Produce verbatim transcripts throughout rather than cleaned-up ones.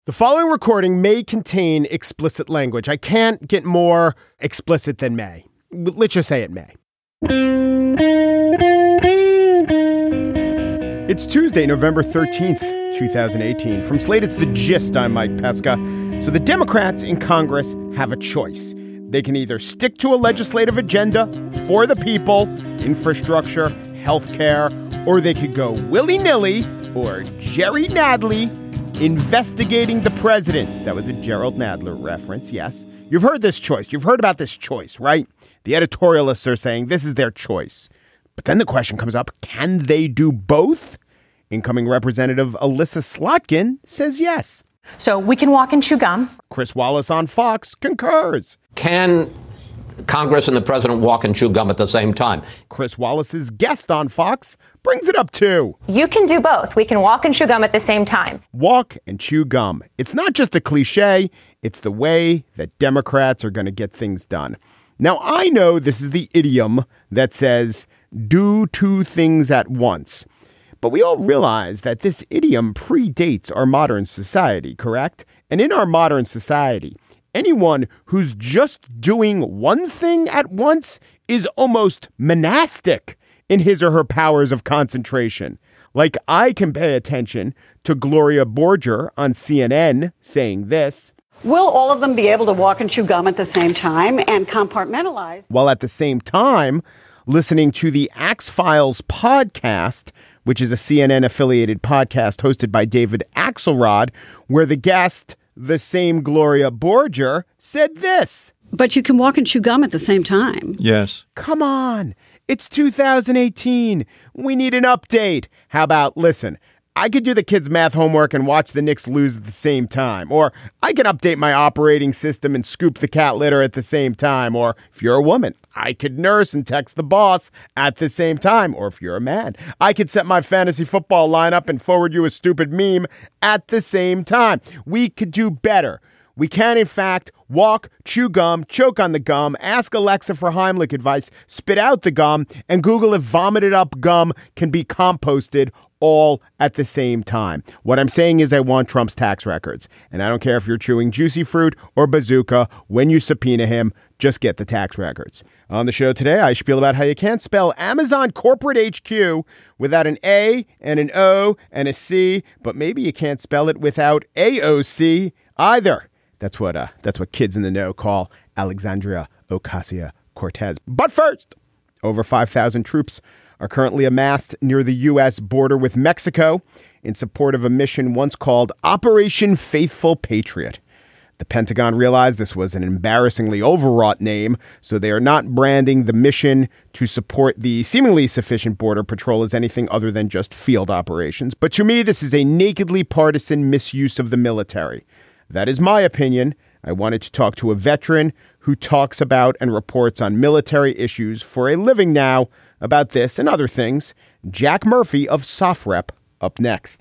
The following recording may contain explicit language. I can't get more explicit than may. Let's just say it may. It's Tuesday, November thirteenth, twenty eighteen. From Slate, it's The Gist. I'm Mike Pesca. So the Democrats in Congress have a choice. They can either stick to a legislative agenda for the people, infrastructure, health care, or they could go willy-nilly or Jerry Nadler investigating the president. That was a Gerald Nadler reference, yes. You've heard this choice. You've heard about this choice, right? The editorialists are saying this is their choice. But then the question comes up, can they do both? Incoming Representative Elissa Slotkin says yes. So we can walk and chew gum. Chris Wallace on Fox concurs. Can Congress and the president walk and chew gum at the same time? Chris Wallace's guest on Fox brings it up too. You can do both. We can walk and chew gum at the same time. Walk and chew gum. It's not just a cliche. It's the way that Democrats are going to get things done. Now, I know this is the idiom that says do two things at once. But we all realize that this idiom predates our modern society, correct? And in our modern society, anyone who's just doing one thing at once is almost monastic in his or her powers of concentration. Like I can pay attention to Gloria Borger on C N N saying this. Will all of them be able to walk and chew gum at the same time and compartmentalize? While at the same time, listening to the Axe Files podcast, which is a C N N-affiliated podcast hosted by David Axelrod, where the guest, the same Gloria Borger, said this. But you can walk and chew gum at the same time. Yes. Come on. It's two thousand eighteen. We need an update. How about, listen, I could do the kids' math homework and watch the Knicks lose at the same time. Or I can update my operating system and scoop the cat litter at the same time. Or if you're a woman, I could nurse and text the boss at the same time. Or if you're a man, I could set my fantasy football lineup and forward you a stupid meme at the same time. We could do better. We can, in fact, walk, chew gum, choke on the gum, ask Alexa for Heimlich advice, spit out the gum, and Google if vomited up gum can be composted all at the same time. What I'm saying is I want Trump's tax records. And I don't care if you're chewing Juicy Fruit or Bazooka. When you subpoena him, just get the tax records. On the show today, I spiel about how you can't spell Amazon Corporate H Q without an A and an O and a C, but maybe you can't spell it without A O C either. That's what uh, that's what kids in the know call Alexandria Ocasio-Cortez. But first, over five thousand troops are currently amassed near the U S border with Mexico in support of a mission once called Operation Faithful Patriot. The Pentagon realized this was an embarrassingly overwrought name, so they are not branding the mission to support the seemingly sufficient border patrol as anything other than just field operations. But to me, this is a nakedly partisan misuse of the military. That is my opinion. I wanted to talk to a veteran who talks about and reports on military issues for a living now about this and other things. Jack Murphy of SOFREP up next.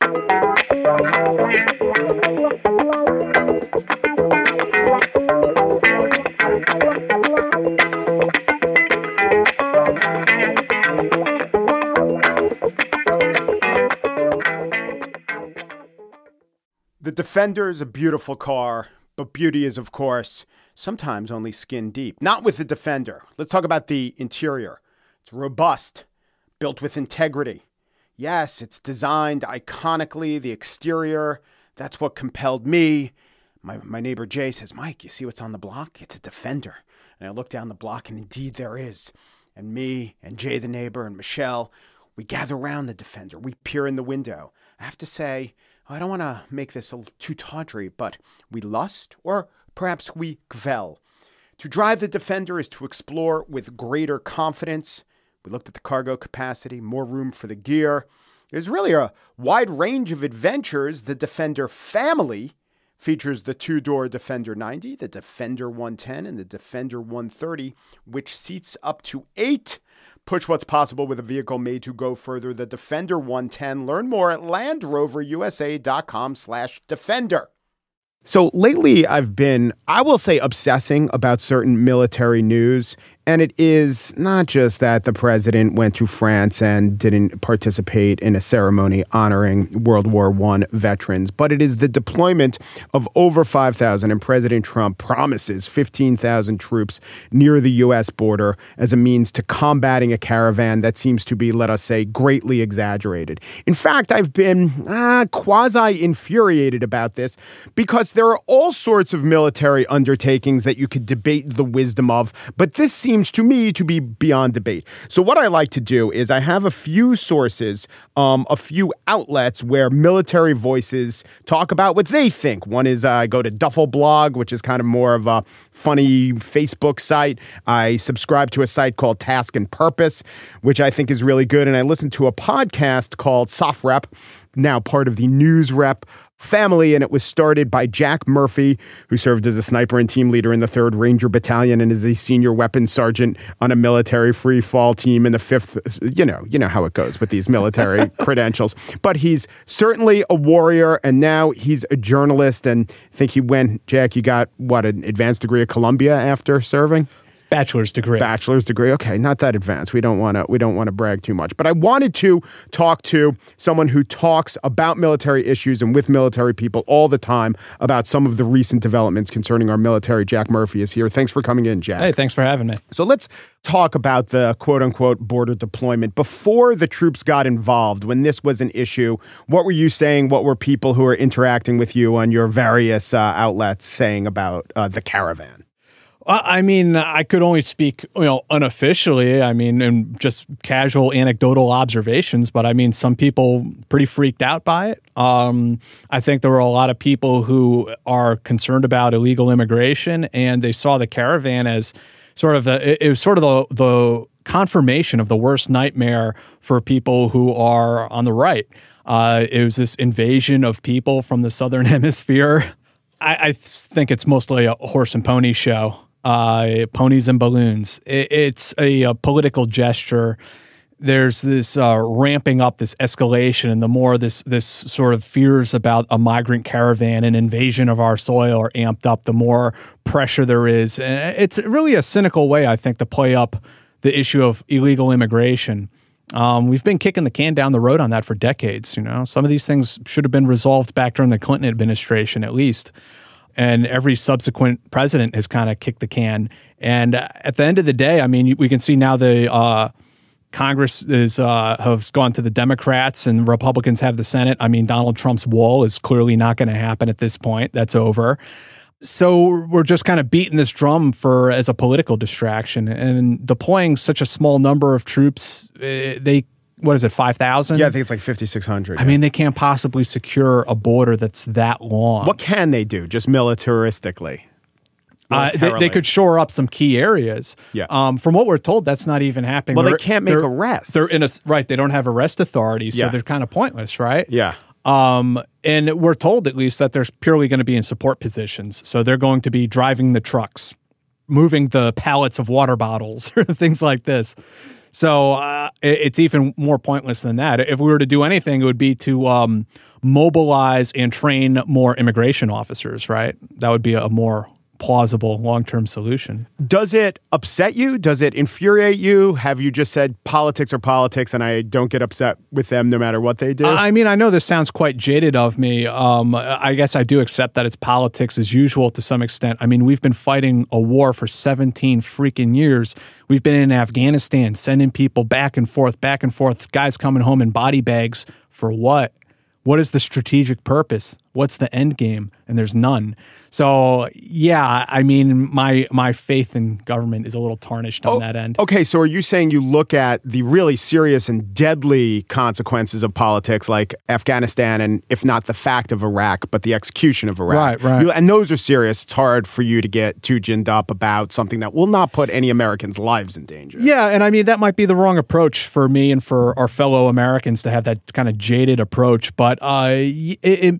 The Defender is a beautiful car, but beauty is, of course, sometimes only skin deep. Not with the Defender. Let's talk about the interior. It's robust, built with integrity. Yes, it's designed iconically. The exterior, that's what compelled me. My, my neighbor Jay says, Mike, you see what's on the block? It's a Defender. And I look down the block, and indeed there is. And me and Jay the neighbor and Michelle, we gather around the Defender. We peer in the window. I have to say, I don't want to make this a little too tawdry, but we lust, or perhaps we gvel. To drive the Defender is to explore with greater confidence. We looked at the cargo capacity, more room for the gear. There's really a wide range of adventures. The Defender family features the two-door Defender ninety, the Defender one ten, and the Defender one thirty, which seats up to eight. Push what's possible with a vehicle made to go further. The Defender one ten. Learn more at LandRoverUSA.com slash Defender. So lately I've been, I will say, obsessing about certain military news. And it is not just that the president went to France and didn't participate in a ceremony honoring World War One veterans, but it is the deployment of over five thousand, and President Trump promises fifteen thousand troops near the U S border as a means to combating a caravan that seems to be, let us say, greatly exaggerated. In fact, I've been uh, quasi-infuriated about this because there are all sorts of military undertakings that you could debate the wisdom of, but this seems seems to me to be beyond debate. So what I like to do is I have a few sources, um, a few outlets where military voices talk about what they think. One is uh, I go to Duffel Blog, which is kind of more of a funny Facebook site. I subscribe to a site called Task and Purpose, which I think is really good. And I listen to a podcast called SOFREP, now part of the News Rep family, and it was started by Jack Murphy, who served as a sniper and team leader in the third Ranger Battalion and is a senior weapons sergeant on a military free fall team in the fifth. You know, you know how it goes with these military credentials. But he's certainly a warrior, and now he's a journalist. And I think he went, Jack, you got, what, an advanced degree at Columbia after serving? Bachelor's degree. Bachelor's degree. Okay, not that advanced. We don't want to. We don't want to brag too much. But I wanted to talk to someone who talks about military issues and with military people all the time about some of the recent developments concerning our military. Jack Murphy is here. Thanks for coming in, Jack. Hey, thanks for having me. So let's talk about the quote unquote border deployment. Before the troops got involved, when this was an issue, what were you saying? What were people who are interacting with you on your various uh, outlets saying about uh, the caravan? I mean, I could only speak, you know, unofficially. I mean, and just casual anecdotal observations. But I mean, some people pretty freaked out by it. Um, I think there were a lot of people who are concerned about illegal immigration, and they saw the caravan as sort of a, it was sort of the the confirmation of the worst nightmare for people who are on the right. Uh, it was this invasion of people from the Southern Hemisphere. I, I think it's mostly a horse and pony show. Uh, ponies and balloons. It, it's a, a political gesture. There's this uh, ramping up, this escalation, and the more this this sort of fears about a migrant caravan and invasion of our soil are amped up, the more pressure there is. And it's really a cynical way, I think, to play up the issue of illegal immigration. Um, we've been kicking the can down the road on that for decades. You know, some of these things should have been resolved back during the Clinton administration, at least. And every subsequent president has kind of kicked the can. And at the end of the day, I mean, we can see now the uh, Congress is uh, has gone to the Democrats and Republicans have the Senate. I mean, Donald Trump's wall is clearly not going to happen at this point. That's over. So we're just kind of beating this drum for as a political distraction. And deploying such a small number of troops, they what is it, five thousand? Yeah, I think it's like fifty-six hundred. I yeah. mean, they can't possibly secure a border that's that long. What can they do, just militaristically? Uh, they, they could shore up some key areas. Yeah. Um, from what we're told, that's not even happening. Well, they're, they can't make they're, arrests. They're in a right. They don't have arrest authority, so yeah. they're kind of pointless, right? Yeah. Um, and we're told at least that they're purely going to be in support positions. So they're going to be driving the trucks, moving the pallets of water bottles, things like this. So uh, it's even more pointless than that. If we were to do anything, it would be to um, mobilize and train more immigration officers, right? That would be a more plausible long-term solution. Does it upset you? Does it infuriate you? Have you just said politics are politics and I don't get upset with them no matter what they do? I mean, I know this sounds quite jaded of me. Um, I guess I do accept that it's politics as usual to some extent. I mean, we've been fighting a war for seventeen freaking years. We've been in Afghanistan, sending people back and forth, back and forth, guys coming home in body bags for what? What is the strategic purpose? What's the end game? And there's none. So, yeah, I mean, my my faith in government is a little tarnished on oh, that end. Okay, so are you saying you look at the really serious and deadly consequences of politics like Afghanistan and, if not the fact of Iraq, but the execution of Iraq? Right, right. You, and those are serious. It's hard for you to get too ginned up about something that will not put any Americans' lives in danger. Yeah, and I mean, that might be the wrong approach for me and for our fellow Americans to have that kind of jaded approach. But uh, it, it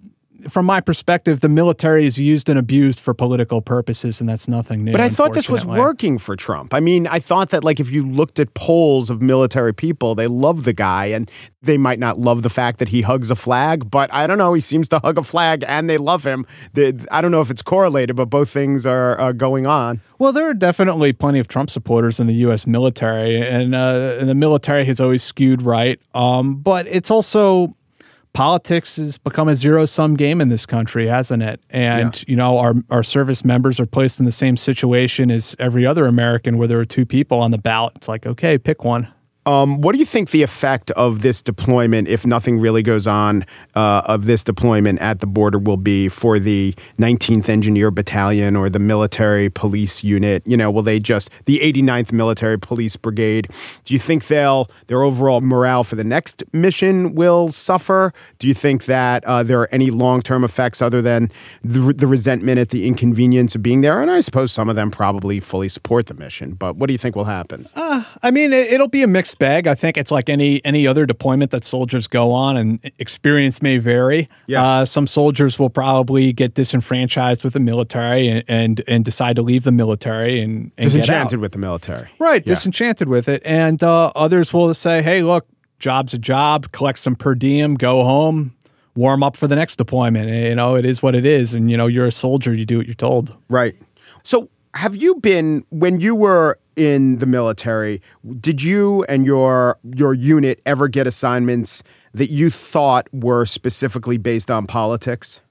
from my perspective, the military is used and abused for political purposes, and that's nothing new. But I thought this was working for Trump. I mean, I thought that, like, if you looked at polls of military people, they love the guy, and they might not love the fact that he hugs a flag, but I don't know, he seems to hug a flag, and they love him. The, I don't know if it's correlated, but both things are uh, going on. Well, there are definitely plenty of Trump supporters in the U S military, and, uh, and the military has always skewed right. Um, but it's also, politics has become a zero-sum game in this country, hasn't it? And, yeah. you know, our, our service members are placed in the same situation as every other American where there are two people on the ballot. It's like, okay, pick one. Um, what do you think the effect of this deployment, if nothing really goes on, uh, of this deployment at the border will be for the nineteenth Engineer Battalion or the military police unit? You know, will they just, the eighty-ninth Military Police Brigade, do you think they'll, their overall morale for the next mission will suffer? Do you think that uh, there are any long-term effects other than the, the resentment at the inconvenience of being there? And I suppose some of them probably fully support the mission, but what do you think will happen? Uh, I mean, it, it'll be a mixed bag. I think it's like any any other deployment that soldiers go on, and experience may vary. Yeah. Uh, some soldiers will probably get disenfranchised with the military and and, and decide to leave the military and, and disenchanted get out. with the military. Right, yeah. disenchanted with it. And uh, others will say, hey, look, job's a job, collect some per diem, go home, warm up for the next deployment. You know, it is what it is. And, you know, you're a soldier, you do what you're told. Right. So have you been, when you were in the military, did you and your your unit ever get assignments that you thought were specifically based on politics?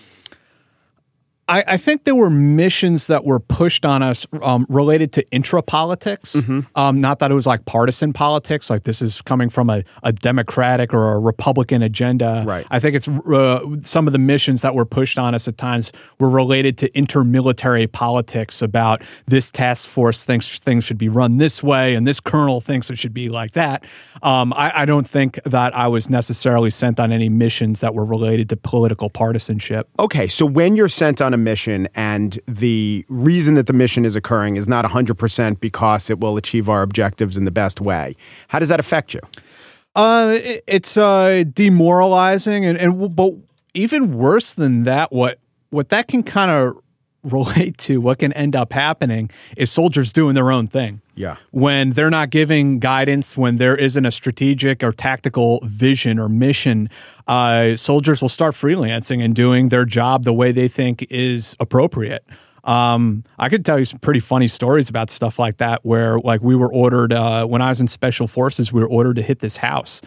I, I think there were missions that were pushed on us um, related to intra-politics. Mm-hmm. Um, not that it was like partisan politics, like this is coming from a, a Democratic or a Republican agenda. Right. I think it's uh, some of the missions that were pushed on us at times were related to inter-military politics about this task force thinks things should be run this way and this colonel thinks it should be like that. Um, I, I don't think that I was necessarily sent on any missions that were related to political partisanship. Okay, so when you're sent on a mission and the reason that the mission is occurring is not one hundred percent because it will achieve our objectives in the best way, how does that affect you? Uh, it, it's uh, demoralizing, and, and but even worse than that, what what that can kind of relate to, what can end up happening is soldiers doing their own thing. Yeah. When they're not giving guidance, when there isn't a strategic or tactical vision or mission, uh, soldiers will start freelancing and doing their job the way they think is appropriate. Um, I could tell you some pretty funny stories about stuff like that, where like we were ordered, uh, when I was in Special Forces, we were ordered to hit this house.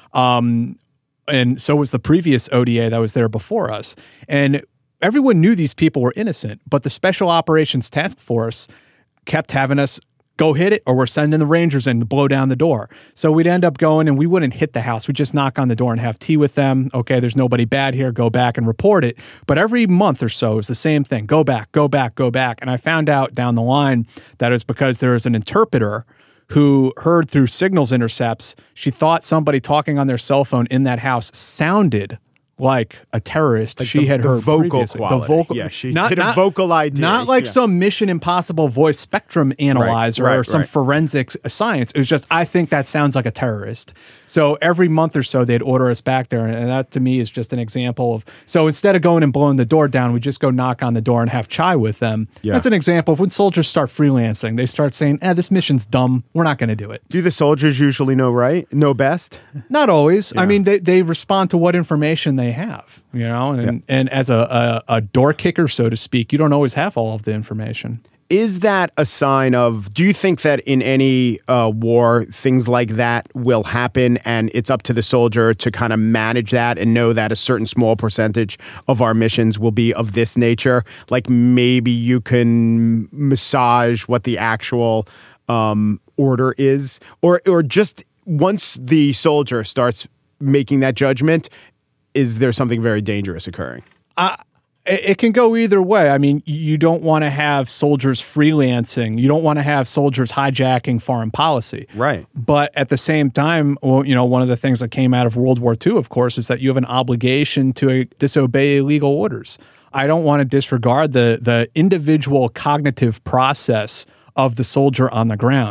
Um, and so was the previous O D A that was there before us. And everyone knew these people were innocent, but the Special Operations Task Force kept having us go hit it, or we're sending the Rangers in to blow down the door. So we'd end up going and we wouldn't hit the house. We'd just knock on the door and have tea with them. Okay, there's nobody bad here. Go back and report it. But every month or so, it was the same thing. Go back, go back, go back. And I found out down the line that it was because there was an interpreter who heard through signals intercepts. She thought somebody talking on their cell phone in that house sounded like a terrorist. Like she the, had the heard vocal previously. quality. The vocal, yeah, she not, did not, a vocal I D. Not like yeah. some Mission Impossible voice spectrum analyzer right, right, or some right. forensic science. It was just, I think that sounds like a terrorist. So every month or so, they'd order us back there. And that to me is just an example of, so instead of going and blowing the door down, we just go knock on the door and have chai with them. Yeah. That's an example of when soldiers start freelancing. They start saying, eh, this mission's dumb. We're not going to do it. Do the soldiers usually know right? Know best? Not always. Yeah. I mean, they, they respond to what information they have. You know, and, yeah. and as a, a, a door kicker, so to speak, you don't always have all of the information. Is that a sign of, do you think that in any uh, war, things like that will happen and it's up to the soldier to kind of manage that and know that a certain small percentage of our missions will be of this nature? Like maybe you can massage what the actual um, order is, or or just once the soldier starts making that judgment, is there something very dangerous occurring? Uh, it can go either way. I mean, you don't want to have soldiers freelancing. You don't want to have soldiers hijacking foreign policy. Right. But at the same time, well, you know, one of the things that came out of World War Two, of course, is that you have an obligation to disobey illegal orders. I don't want to disregard the the individual cognitive process of the soldier on the ground.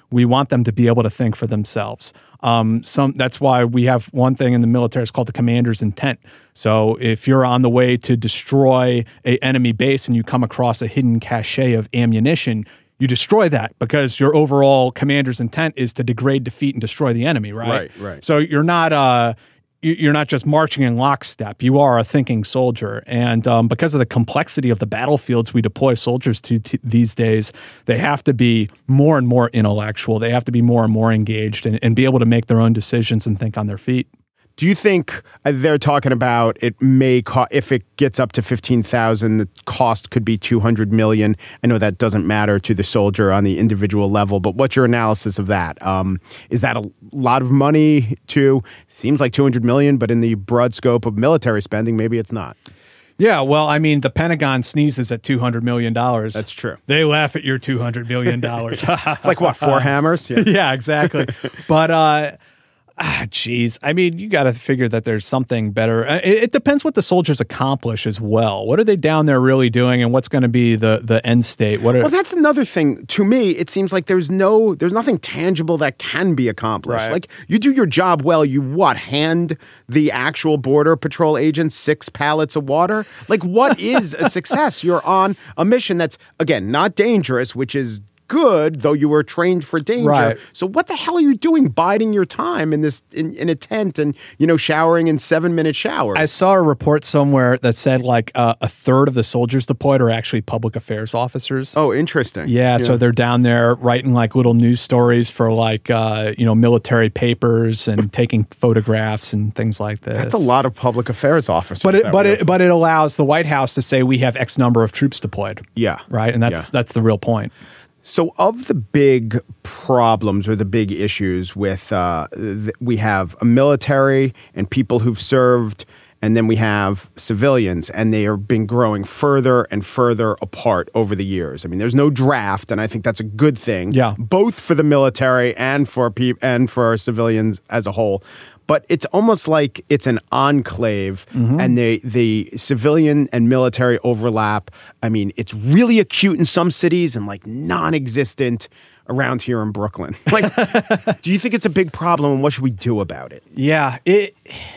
We want them to be able to think for themselves. Um, some that's why we have one thing in the military. It's called the commander's intent. So if you're on the way to destroy a enemy base and you come across a hidden cache of ammunition, you destroy that because your overall commander's intent is to degrade, defeat, and destroy the enemy. Right. Right. Right. So you're not uh, you're not just marching in lockstep. You are a thinking soldier. And um, because of the complexity of the battlefields we deploy soldiers to t- these days, they have to be more and more intellectual. They have to be more and more engaged and, and be able to make their own decisions and think on their feet. Do you think uh, they're talking about it may co- if it gets up to fifteen thousand, the cost could be two hundred million? I know that doesn't matter to the soldier on the individual level, but what's your analysis of that? Um, is that a lot of money to, seems like two hundred million, but in the broad scope of military spending, maybe it's not. Yeah, well, I mean, the Pentagon sneezes at two hundred million dollars. That's true. They laugh at your two hundred million dollars. It's like, what, four hammers? Yeah, yeah exactly. But, uh, Ah, geez. I mean, you got to figure that there's something better. It, it depends what the soldiers accomplish as well. What are they down there really doing, and what's going to be the the end state? What are, well, that's another thing. To me, it seems like there's no, there's nothing tangible that can be accomplished. Right. Like, you do your job well, you what, hand the actual Border Patrol agents six pallets of water? Like, what is a success? You're on a mission that's, again, not dangerous, which is good, though you were trained for danger. Right. So what the hell are you doing biding your time in this in, in a tent and, you know, showering in seven minute showers? I saw a report somewhere that said like uh, a third of the soldiers deployed are actually public affairs officers. Oh, interesting. Yeah, yeah, so they're down there writing like little news stories for like uh, you know, military papers and taking photographs and things like this. That's a lot of public affairs officers. But it that but we it have. but it allows the White House to say we have X number of troops deployed. Yeah. Right? And that's Yeah. that's the real point. So of the big problems or the big issues with, uh, th- we have a military and people who've served, and then we have civilians, and they have been growing further and further apart over the years. I mean, there's no draft, and I think that's a good thing, Yeah. both for the military and for pe- and for civilians as a whole. But it's almost like it's an enclave, Mm-hmm. and the the civilian and military overlap. I mean, it's really acute in some cities and like non-existent around here in Brooklyn. Like, do you think it's a big problem, and what should we do about it? Yeah, it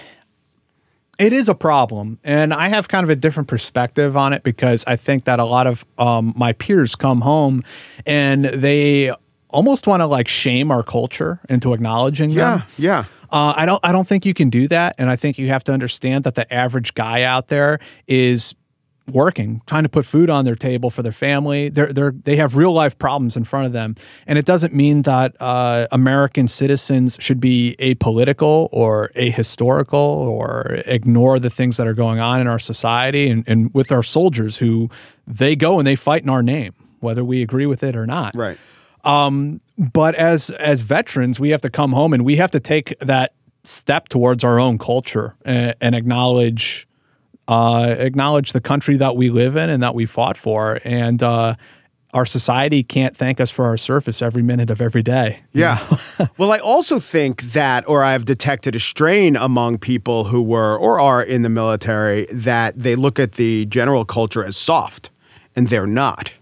it is a problem, and I have kind of a different perspective on it because I think that a lot of um, my peers come home and they almost want to like shame our culture into acknowledging them. yeah. Uh, I don't. I don't think you can do that, and I think you have to understand that the average guy out there is working, trying to put food on their table for their family. They're they're they have real life problems in front of them, and it doesn't mean that uh, American citizens should be apolitical or ahistorical or ignore the things that are going on in our society and, and with our soldiers who they go and they fight in our name, whether we agree with it or not. Right. Um, but as as veterans, we have to come home and we have to take that step towards our own culture and, and acknowledge uh, acknowledge the country that we live in and that we fought for. And uh, our society can't thank us for our service every minute of every day. Yeah. Well, I also think that, or I've detected a strain among people who were or are in the military, that they look at the general culture as soft, and they're not.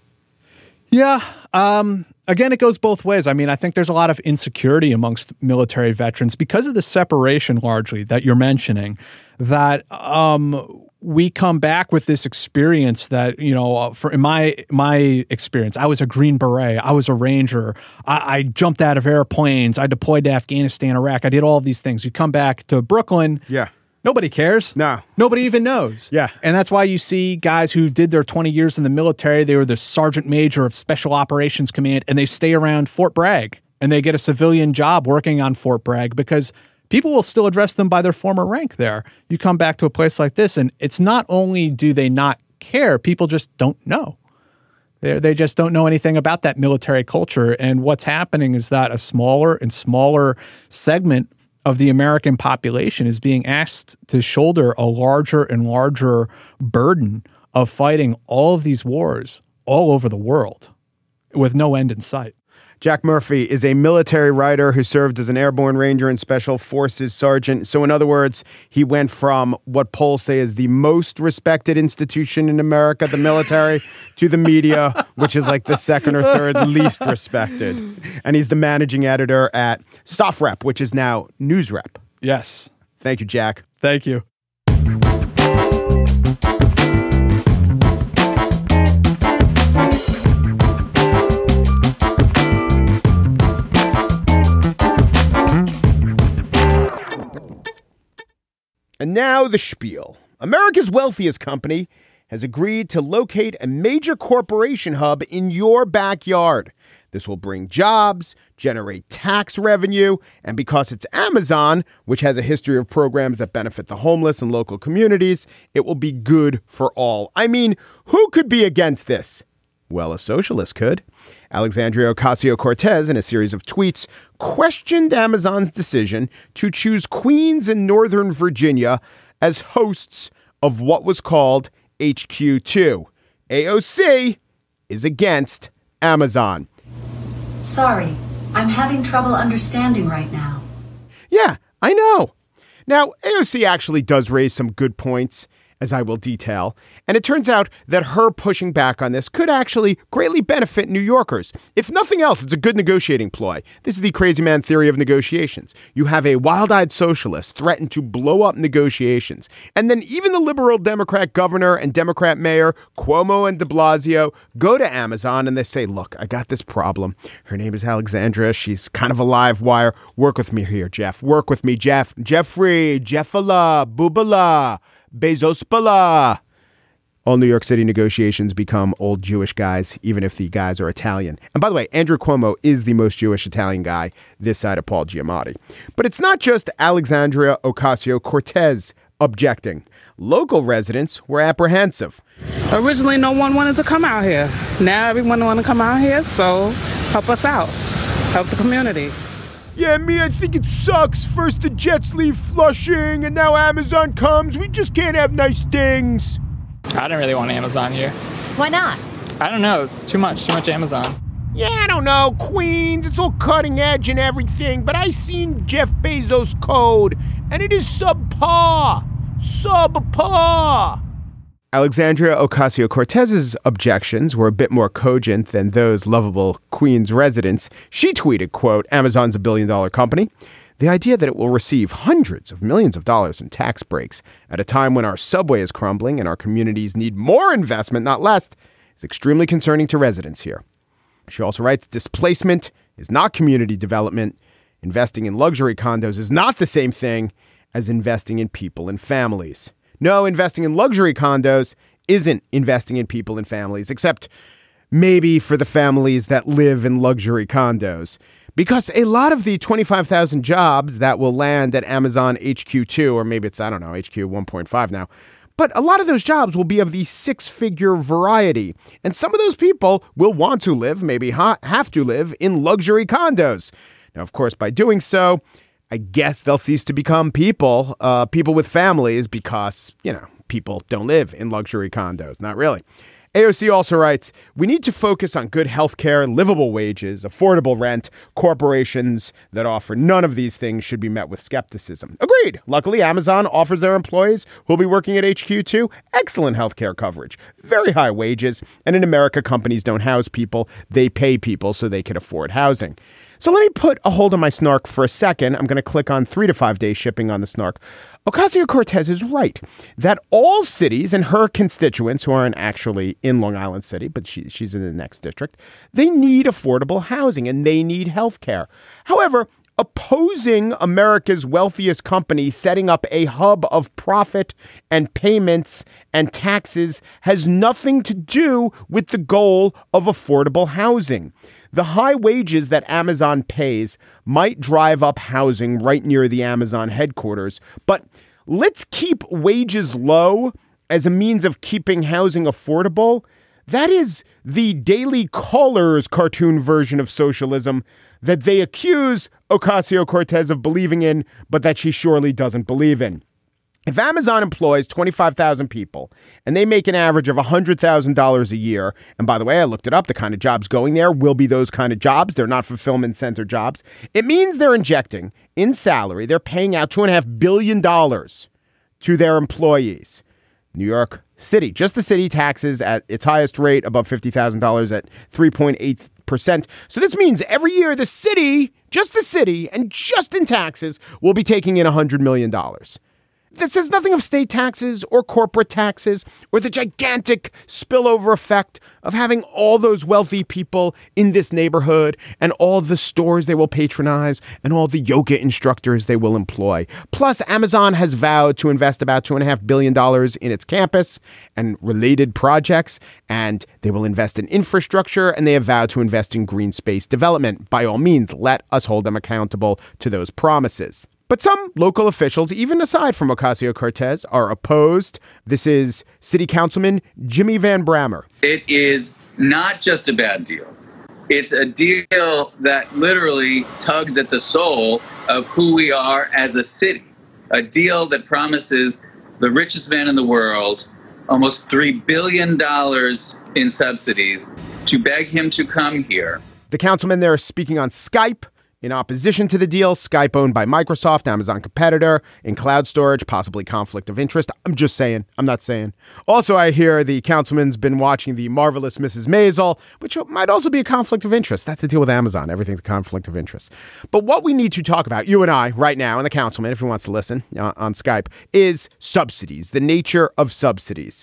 Yeah. Um, again, it goes both ways. I mean, I think there's a lot of insecurity amongst military veterans because of the separation largely that you're mentioning, that um, we come back with this experience that, you know, for in my my experience, I was a Green Beret, I was a Ranger, I, I jumped out of airplanes, I deployed to Afghanistan, Iraq, I did all of these things. You come back to Brooklyn. Yeah. Nobody cares. No. Nobody even knows. Yeah. And that's why you see guys who did their twenty years in the military, they were the Sergeant Major of Special Operations Command, and they stay around Fort Bragg, and they get a civilian job working on Fort Bragg because people will still address them by their former rank there. You come back to a place like this, and it's not only do they not care, people just don't know. They they just don't know anything about that military culture. And what's happening is that a smaller and smaller segment of the American population is being asked to shoulder a larger and larger burden of fighting all of these wars all over the world with no end in sight. Jack Murphy is a military writer who served as an airborne ranger and special forces sergeant. So in other words, he went from what polls say is the most respected institution in America, the military, to the media, which is like the second or third least respected. And he's the managing editor at SOFREP, which is now NewsRep. Yes. Thank you, Jack. Thank you. And now the spiel. America's wealthiest company has agreed to locate a major corporation hub in your backyard. This will bring jobs, generate tax revenue, and because it's Amazon, which has a history of programs that benefit the homeless and local communities, it will be good for all. I mean, who could be against this? Well, a socialist could. Alexandria Ocasio-Cortez, in a series of tweets, questioned Amazon's decision to choose Queens and Northern Virginia as hosts of what was called H Q two. A O C is against Amazon. Sorry, I'm having trouble understanding right now. Yeah, I know. Now, A O C actually does raise some good points, as I will detail. And it turns out that her pushing back on this could actually greatly benefit New Yorkers. If nothing else, it's a good negotiating ploy. This is the crazy man theory of negotiations. You have a wild-eyed socialist threaten to blow up negotiations. And then even the liberal Democrat governor and Democrat mayor, Cuomo and de Blasio, go to Amazon and they say, look, I got this problem. Her name is Alexandra. She's kind of a live wire. Work with me here, Jeff. Work with me, Jeff. Jeffrey, Jeffala, Boobala. Bezospala. All New York City negotiations become old Jewish guys, even if the guys are Italian. And by the way, Andrew Cuomo is the most Jewish Italian guy this side of Paul Giamatti. But it's not just Alexandria Ocasio-Cortez objecting. Local residents were apprehensive. Originally, no one wanted to come out here. Now everyone wants to come out here, so help us out. Help the community. Yeah, me, I think it sucks. First the Jets leave Flushing, and now Amazon comes. We just can't have nice things. I don't really want Amazon here. Why not? I don't know. It's too much. Too much Amazon. Yeah, I don't know. Queens, it's all cutting edge and everything, but I seen Jeff Bezos' code, and it is subpar. Subpar. Alexandria Ocasio-Cortez's objections were a bit more cogent than those lovable Queens residents. She tweeted, quote, Amazon's a billion dollar company. The idea that it will receive hundreds of millions of dollars in tax breaks at a time when our subway is crumbling and our communities need more investment, not less, is extremely concerning to residents here. She also writes, displacement is not community development. Investing in luxury condos is not the same thing as investing in people and families. No, investing in luxury condos isn't investing in people and families, except maybe for the families that live in luxury condos. Because a lot of the twenty-five thousand jobs that will land at Amazon H Q two, or maybe it's, I don't know, H Q one point five now, but a lot of those jobs will be of the six-figure variety. And some of those people will want to live, maybe ha- have to live, in luxury condos. Now, of course, by doing so, I guess they'll cease to become people, uh, people with families, because, you know, people don't live in luxury condos. Not really. A O C also writes, we need to focus on good health care, livable wages, affordable rent. Corporations that offer none of these things should be met with skepticism. Agreed. Luckily, Amazon offers their employees who will be working at H Q two excellent health care coverage, very high wages. And in America, companies don't house people. They pay people so they can afford housing. So let me put a hold on my snark for a second. I'm going to click on three to five day shipping on the snark. Ocasio-Cortez is right that all cities and her constituents who aren't actually in Long Island City, but she, she's in the next district, they need affordable housing and they need health care. However, opposing America's wealthiest company setting up a hub of profit and payments and taxes has nothing to do with the goal of affordable housing. The high wages that Amazon pays might drive up housing right near the Amazon headquarters, but let's keep wages low as a means of keeping housing affordable. That is the Daily Caller's cartoon version of socialism that they accuse Ocasio-Cortez of believing in, but that she surely doesn't believe in. If Amazon employs twenty-five thousand people and they make an average of one hundred thousand dollars a year, and by the way, I looked it up, the kind of jobs going there will be those kind of jobs. They're not fulfillment center jobs. It means they're injecting in salary, they're paying out two point five billion dollars to their employees. New York City, just the city taxes at its highest rate above fifty thousand dollars at three point eight percent. So this means every year the city, just the city, and just in taxes will be taking in one hundred million dollars. That says nothing of state taxes or corporate taxes or the gigantic spillover effect of having all those wealthy people in this neighborhood and all the stores they will patronize and all the yoga instructors they will employ. Plus, Amazon has vowed to invest about two point five billion dollars in its campus and related projects, and they will invest in infrastructure, and they have vowed to invest in green space development. By all means, let us hold them accountable to those promises. But some local officials, even aside from Ocasio-Cortez, are opposed. This is City Councilman Jimmy Van Brammer. It is not just a bad deal. It's a deal that literally tugs at the soul of who we are as a city. A deal that promises the richest man in the world almost three billion dollars in subsidies to beg him to come here. The councilman there is speaking on Skype. In opposition to the deal, Skype owned by Microsoft, Amazon competitor, in cloud storage, possibly conflict of interest. I'm just saying. I'm not saying. Also, I hear the councilman's been watching The Marvelous Missus Maisel, which might also be a conflict of interest. That's the deal with Amazon. Everything's a conflict of interest. But what we need to talk about, you and I, right now, and the councilman, if he wants to listen uh, on Skype, is subsidies, the nature of subsidies.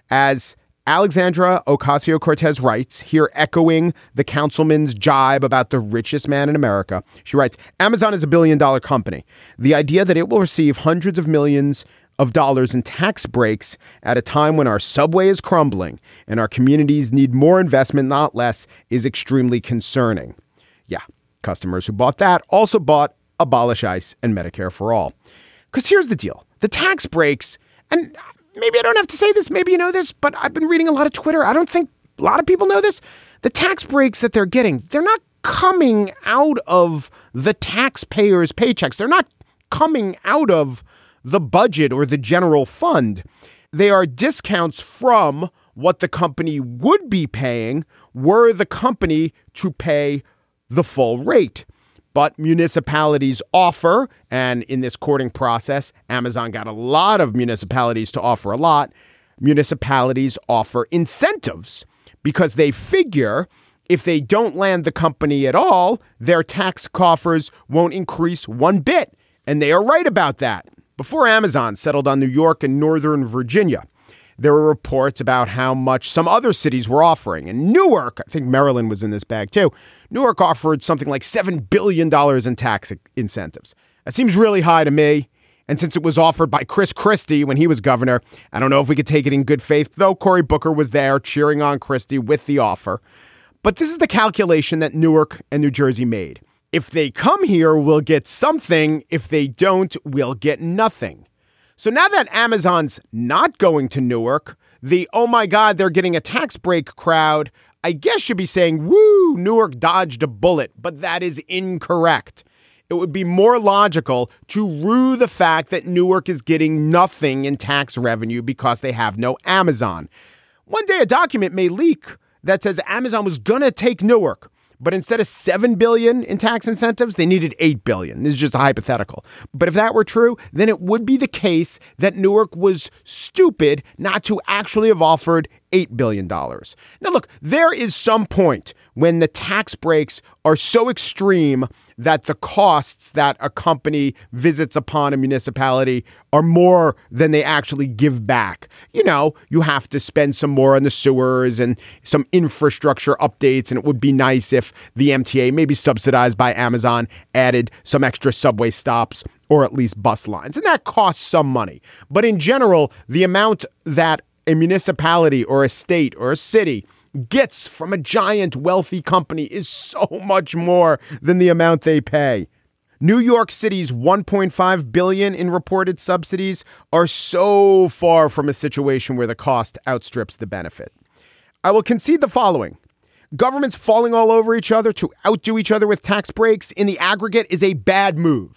As Alexandra Ocasio-Cortez writes, here echoing the councilman's jibe about the richest man in America. She writes, Amazon is a billion dollar company. The idea that it will receive hundreds of millions of dollars in tax breaks at a time when our subway is crumbling and our communities need more investment, not less, is extremely concerning. Yeah, customers who bought that also bought Abolish ICE and Medicare for All. Because here's the deal. The tax breaks, and maybe I don't have to say this, maybe you know this, but I've been reading a lot of Twitter. I don't think a lot of people know this. The tax breaks that they're getting, they're not coming out of the taxpayers' paychecks. They're not coming out of the budget or the general fund. They are discounts from what the company would be paying were the company to pay the full rate. But municipalities offer, and in this courting process, Amazon got a lot of municipalities to offer a lot. Municipalities offer incentives because they figure if they don't land the company at all, their tax coffers won't increase one bit. And they are right about that. Before Amazon settled on New York and Northern Virginia, there were reports about how much some other cities were offering. And Newark, I think Maryland was in this bag too, Newark offered something like seven billion dollars in tax incentives. That seems really high to me. And since it was offered by Chris Christie when he was governor, I don't know if we could take it in good faith, though Cory Booker was there cheering on Christie with the offer. But this is the calculation that Newark and New Jersey made. If they come here, we'll get something. If they don't, we'll get nothing. So now that Amazon's not going to Newark, the, oh my God, they're getting a tax break crowd, I guess should be saying, woo, Newark dodged a bullet. But that is incorrect. It would be more logical to rue the fact that Newark is getting nothing in tax revenue because they have no Amazon. One day a document may leak that says Amazon was going to take Newark. But instead of seven billion dollars in tax incentives, they needed eight billion dollars. This is just a hypothetical. But if that were true, then it would be the case that Newark was stupid not to actually have offered eight billion dollars. Now, look, there is some point when the tax breaks are so extreme that the costs that a company visits upon a municipality are more than they actually give back. You know, you have to spend some more on the sewers and some infrastructure updates, and it would be nice if the M T A, maybe subsidized by Amazon, added some extra subway stops or at least bus lines. And that costs some money. But in general, the amount that a municipality or a state or a city gets from a giant wealthy company is so much more than the amount they pay. New York City's one point five billion dollars in reported subsidies are so far from a situation where the cost outstrips the benefit. I will concede the following. Governments falling all over each other to outdo each other with tax breaks in the aggregate is a bad move.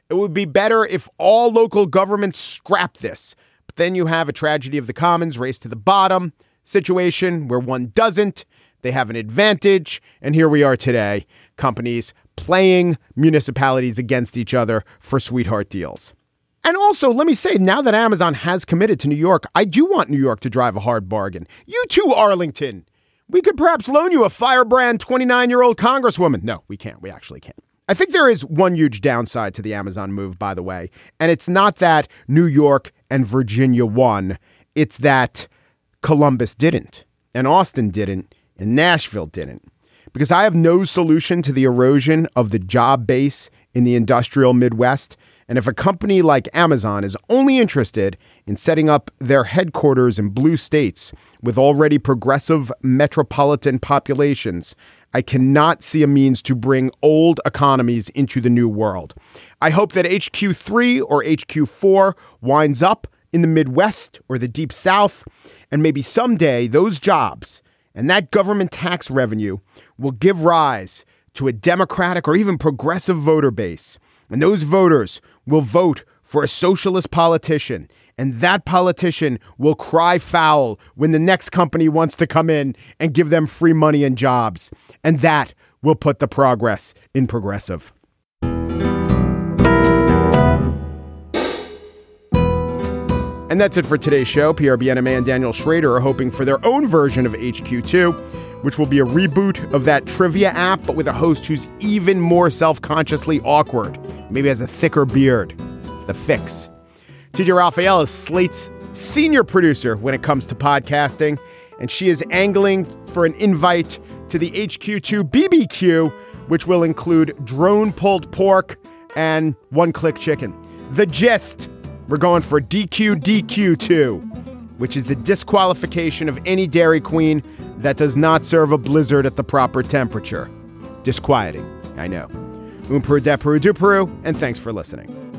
It would be better if all local governments scrap this. But then you have a tragedy of the commons, race to the bottom situation where one doesn't. They have an advantage. And here we are today, companies playing municipalities against each other for sweetheart deals. And also, let me say, now that Amazon has committed to New York, I do want New York to drive a hard bargain. You too, Arlington. We could perhaps loan you a firebrand twenty-nine-year-old congresswoman. No, we can't. We actually can't. I think there is one huge downside to the Amazon move, by the way. And it's not that New York and Virginia won. It's that Columbus didn't, and Austin didn't, and Nashville didn't. Because I have no solution to the erosion of the job base in the industrial Midwest. And if a company like Amazon is only interested in setting up their headquarters in blue states with already progressive metropolitan populations, I cannot see a means to bring old economies into the new world. I hope that H Q three or H Q four winds up in the Midwest or the Deep South, and maybe someday those jobs and that government tax revenue will give rise to a Democratic or even progressive voter base. And those voters will vote for a socialist politician. And that politician will cry foul when the next company wants to come in and give them free money and jobs. And that will put the progress in progressive. And that's it for today's show. Pierre Bienaimé and Daniel Schrader are hoping for their own version of H Q two, which will be a reboot of that trivia app, but with a host who's even more self-consciously awkward. Maybe has a thicker beard. It's the fix. T J Raphael is Slate's senior producer when it comes to podcasting, and she is angling for an invite to the H Q two B B Q, which will include drone pulled pork and one-click chicken. The gist. We're going for D Q D Q two, which is the disqualification of any Dairy Queen that does not serve a blizzard at the proper temperature. Disquieting, I know. Um Peru de Peru du Peru, and thanks for listening.